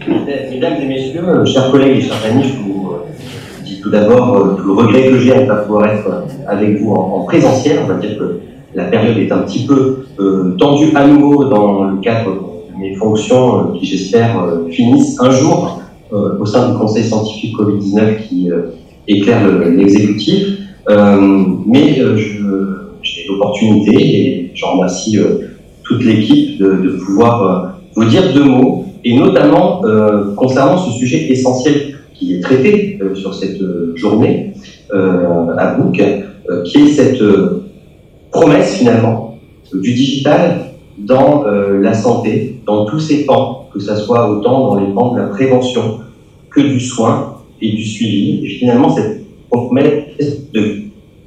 Mesdames et messieurs, chers collègues et chers amis, je vous dis tout d'abord tout le regret que j'ai à ne pas pouvoir être avec vous en présentiel. On va dire que la période est un petit peu tendue à nouveau dans le cadre de mes fonctions qui, j'espère, finissent un jour au sein du Conseil scientifique Covid-19 qui éclaire l'exécutif. Mais j'ai l'opportunité, et j'en remercie toute l'équipe, de pouvoir vous dire deux mots, et notamment concernant ce sujet essentiel qui est traité sur cette journée à Bouc, qui est cette promesse finalement du digital dans la santé, dans tous ses pans, que ce soit autant dans les pans de la prévention que du soin et du suivi, et finalement cette promesse de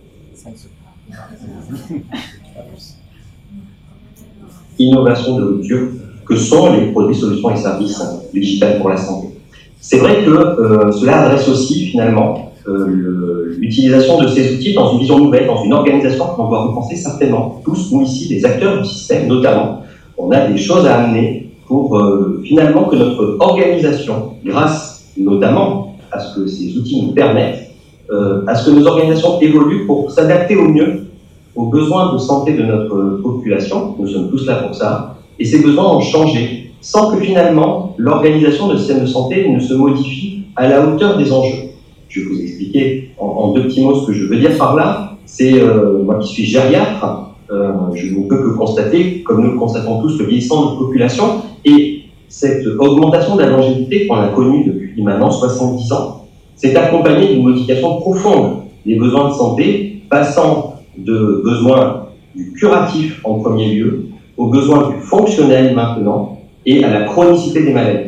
innovation de rupture que sont les produits, solutions et services digital pour la santé. C'est vrai que cela adresse aussi finalement l'utilisation de ces outils dans une vision nouvelle, dans une organisation qu'on doit repenser certainement, tous nous ici, les acteurs du système notamment. On a des choses à amener pour finalement que notre organisation, grâce notamment à ce que ces outils nous permettent, à ce que nos organisations évoluent pour s'adapter au mieux aux besoins de santé de notre population. Nous sommes tous là pour ça, et ces besoins ont changé sans que finalement l'organisation de système de santé ne se modifie à la hauteur des enjeux. Je vais vous expliquer en deux petits mots ce que je veux dire par là. C'est moi qui suis gériatre, je ne peux que constater, comme nous le constatons tous, le vieillissement de notre population et cette augmentation de la longévité qu'on a connue depuis maintenant 70 ans s'est accompagnée d'une modification profonde des besoins de santé, passant de besoins du curatif en premier lieu aux besoins du fonctionnel maintenant et à la chronicité des maladies.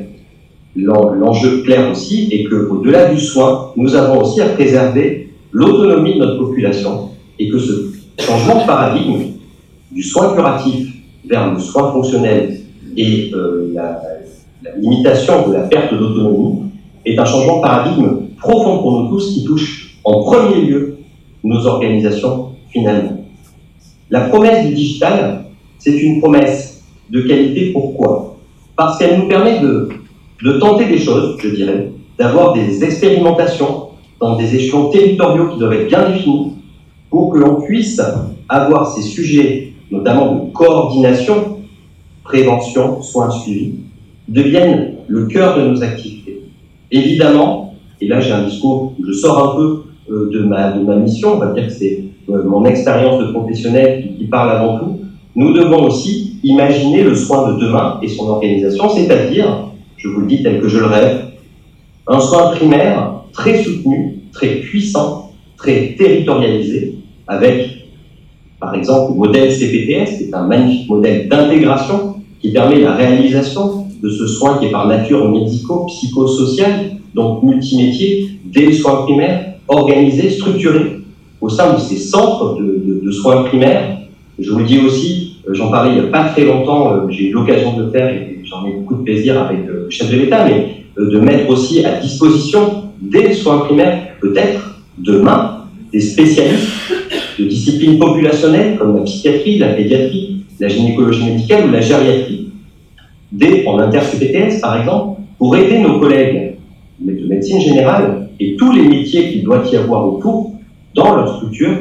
L'enjeu clair aussi est qu'au-delà du soin, nous avons aussi à préserver l'autonomie de notre population et que ce changement de paradigme du soin curatif vers le soin fonctionnel et la limitation de la perte d'autonomie est un changement de paradigme profond pour nous tous qui touche en premier lieu nos organisations finalement. La promesse du digital, c'est une promesse de qualité. Pourquoi ? Parce qu'elle nous permet de tenter des choses, je dirais, d'avoir des expérimentations dans des échelons territoriaux qui doivent être bien définis pour que l'on puisse avoir ces sujets, notamment de coordination, prévention, soins suivis, deviennent le cœur de nos activités. Évidemment, et là j'ai un discours où je sors un peu de ma mission, on va dire que c'est mon expérience de professionnel qui parle avant tout, nous devons aussi imaginer le soin de demain et son organisation, c'est-à-dire, je vous le dis tel que je le rêve, un soin primaire très soutenu, très puissant, très territorialisé, avec, par exemple, le modèle CPTS, qui est un magnifique modèle d'intégration qui permet la réalisation de ce soin qui est par nature médico-psychosocial, donc multimétier, dès le soin primaire, organisé, structuré au sein de ces centres de soins primaires. Je vous le dis aussi, j'en parlais il n'y a pas très longtemps, j'ai eu l'occasion de le faire et j'en ai beaucoup de plaisir avec le chef de l'État, mais de mettre aussi à disposition des soins primaires, peut-être demain, des spécialistes de disciplines populationnelles comme la psychiatrie, la pédiatrie, la gynécologie médicale ou la gériatrie, en inter-CPTS par exemple, pour aider nos collègues de médecine générale et tous les métiers qu'il doit y avoir autour dans leur structure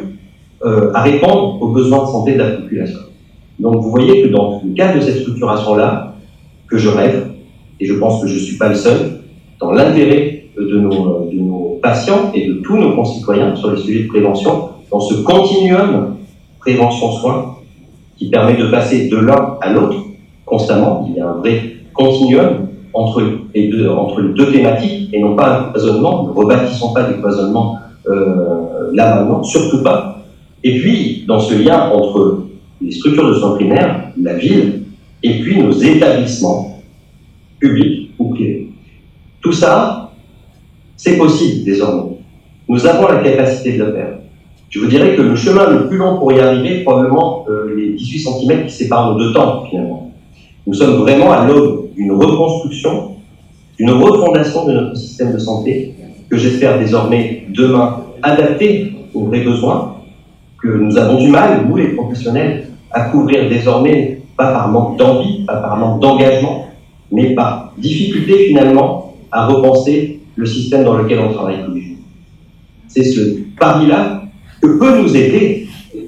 à répondre aux besoins de santé de la population. Donc vous voyez que dans le cadre de cette structuration-là, que je rêve, et je pense que je ne suis pas le seul, dans l'intérêt de nos patients et de tous nos concitoyens sur les sujets de prévention, dans ce continuum prévention-soins qui permet de passer de l'un à l'autre constamment. Il y a un vrai continuum entre les deux thématiques et non pas un cloisonnement. Ne rebâtissons pas des cloisonnements là maintenant, surtout pas. Et puis, dans ce lien entre les structures de soins primaires, la ville, et puis nos établissements publics ou privés. Tout ça, c'est possible désormais. Nous avons la capacité de le faire. Je vous dirais que le chemin le plus long pour y arriver est probablement les 18 cm qui séparent nos deux temps, finalement. Nous sommes vraiment à l'aube d'une reconstruction, d'une refondation de notre système de santé, que j'espère désormais demain adapté aux vrais besoins, que nous avons du mal, nous les professionnels, à couvrir désormais, pas par manque d'envie, pas par manque d'engagement, mais par difficulté finalement à repenser le système dans lequel on travaille tous les jours. C'est ce pari-là que peut nous aider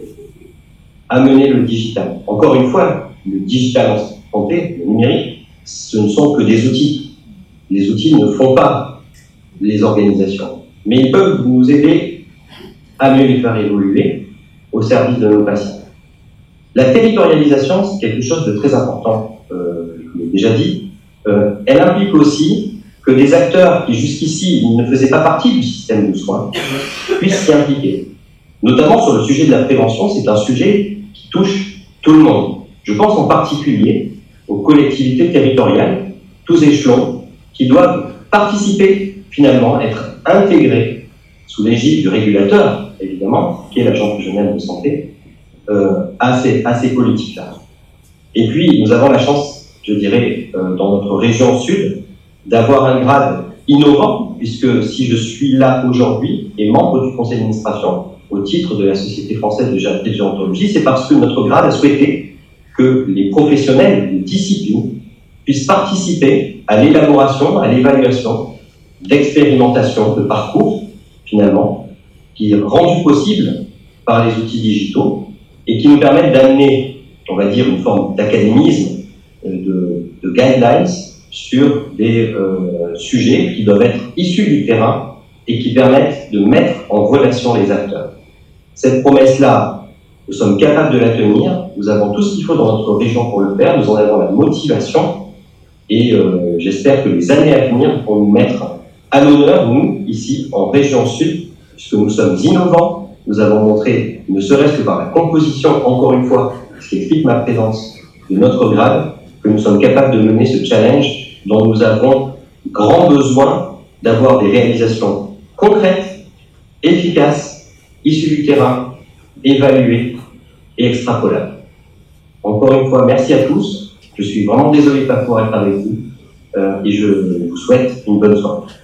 à mener le digital. Encore une fois, le digital en santé, le numérique, ce ne sont que des outils. Les outils ne font pas les organisations, mais ils peuvent nous aider à mieux les faire évoluer au service de nos patients. La territorialisation, c'est quelque chose de très important, je l'ai déjà dit. Elle implique aussi que des acteurs qui jusqu'ici ne faisaient pas partie du système de soins puissent s'y impliquer. Notamment sur le sujet de la prévention, c'est un sujet qui touche tout le monde. Je pense en particulier aux collectivités territoriales, tous échelons, qui doivent participer, finalement, être intégrés sous l'égide du régulateur, évidemment, qui est l'Agence régionale de santé, à ces politiques-là. Et puis, nous avons la chance, je dirais, dans notre région sud, d'avoir un grade innovant, puisque si je suis là aujourd'hui et membre du conseil d'administration au titre de la Société française de gérontologie, c'est parce que notre grade a souhaité que les professionnels de discipline puissent participer à l'élaboration, à l'évaluation d'expérimentation, de parcours, finalement, qui est rendu possible par les outils digitaux et qui nous permettent d'amener, on va dire, une forme d'académisme, de guidelines sur des sujets qui doivent être issus du terrain et qui permettent de mettre en relation les acteurs. Cette promesse-là, nous sommes capables de la tenir, nous avons tout ce qu'il faut dans notre région pour le faire, nous en avons la motivation et j'espère que les années à venir vont nous mettre à l'honneur, nous, ici, en région sud, puisque nous sommes innovants, nous avons montré, ne serait-ce que par la composition, encore une fois, ce qui explique ma présence de notre grade, que nous sommes capables de mener ce challenge dont nous avons grand besoin d'avoir des réalisations concrètes, efficaces, issues du terrain, évaluées et extrapolables. Encore une fois, merci à tous. Je suis vraiment désolé de ne pas pouvoir être avec vous et je vous souhaite une bonne soirée.